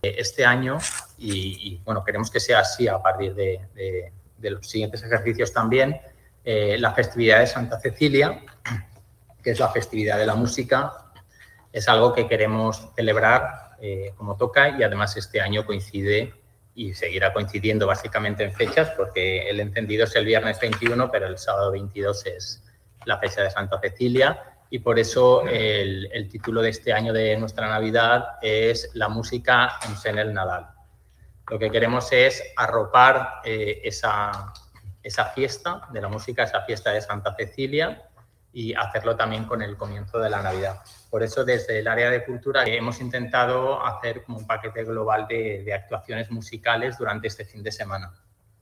este año bueno, queremos que sea así a partir de los siguientes ejercicios también, la festividad de Santa Cecilia, que es la festividad de la música, es algo que queremos celebrar como toca y además este año coincide y seguirá coincidiendo básicamente en fechas porque el encendido es el viernes 21, pero el sábado 22 es la fecha de Santa Cecilia y por eso el título de este año de nuestra Navidad es La música en el Nadal. Lo que queremos es arropar esa fiesta de la música, esa fiesta de Santa Cecilia y hacerlo también con el comienzo de la Navidad. Por eso, desde el área de cultura hemos intentado hacer como un paquete global de actuaciones musicales durante este fin de semana.